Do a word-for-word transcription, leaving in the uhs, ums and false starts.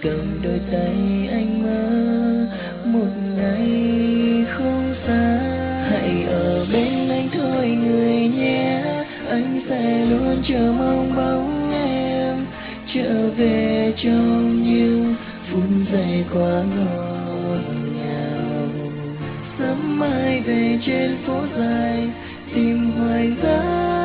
cầm đôi tay anh mơ một ngày không xa. Hãy ở bên anh thôi người nhé, anh sẽ luôn chờ mong bóng em trở về trong những phút giây quá ngọt ngào. Sớm mai về trên phố dài tìm hoài giá